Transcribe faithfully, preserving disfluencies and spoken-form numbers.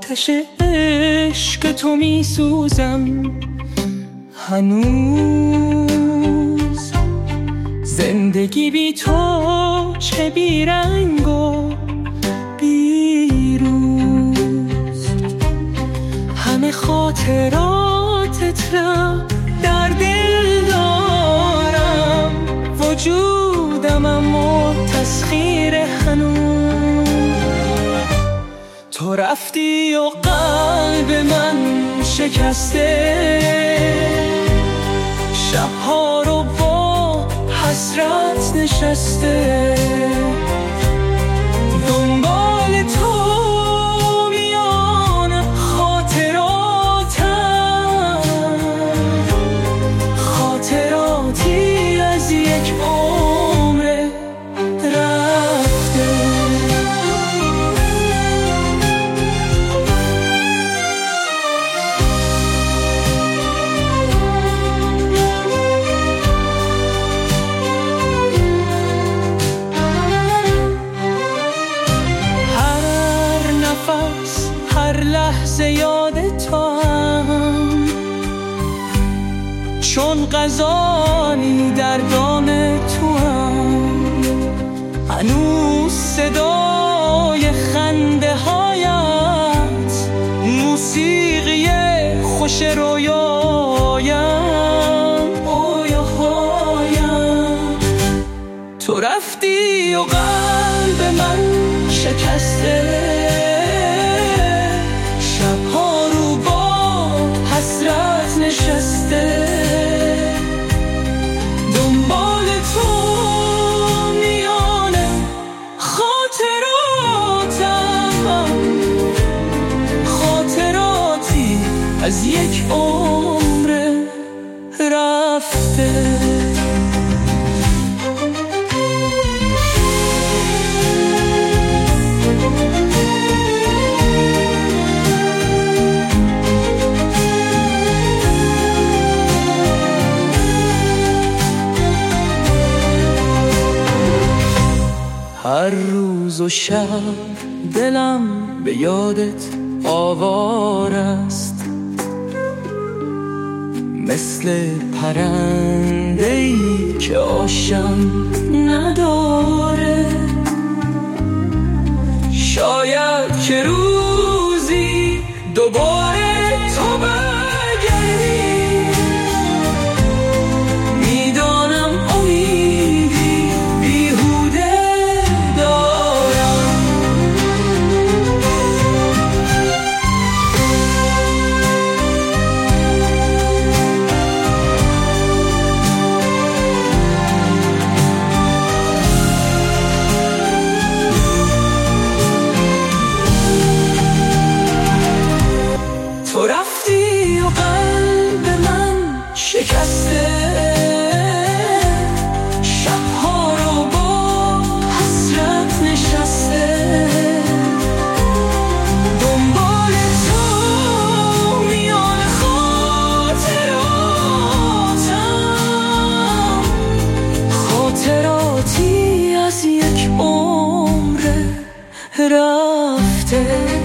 آتش عشق تو می سوزم هنوز. زندگی بی تو چه بی رنگ و بی روز. همه خاطراتت را در دل دارم، وجودم اما تسخیر هنوز. تو رفتی و قلب من شکسته، شبها رو با حسرت نشسته. دنبال تو میان خاطراتم، خاطراتی از یک عمر رفته. هر لحظه یاد تو هم، چون غزالی در دام تو هم. هنوز صدای خنده هایت موسیقی خوش رویایم، رویاهایم. تو رفتی و قلب من شکسته، دنبال تو میان خاطراتم، خاطراتی از یک عمر رفته. هر روز و شب دلم به یادت آوار است، مثل پرنده‌ای که آشم نداره. شاید که روزی دوباره تو برگردی، میدانم امیدی بیهوده دارم. تو رفتی و قلب من شکسته، شبها رو با حسرت نشسته. دنبال تو میان خاطراتم، خاطراتی از یک عمر رفته.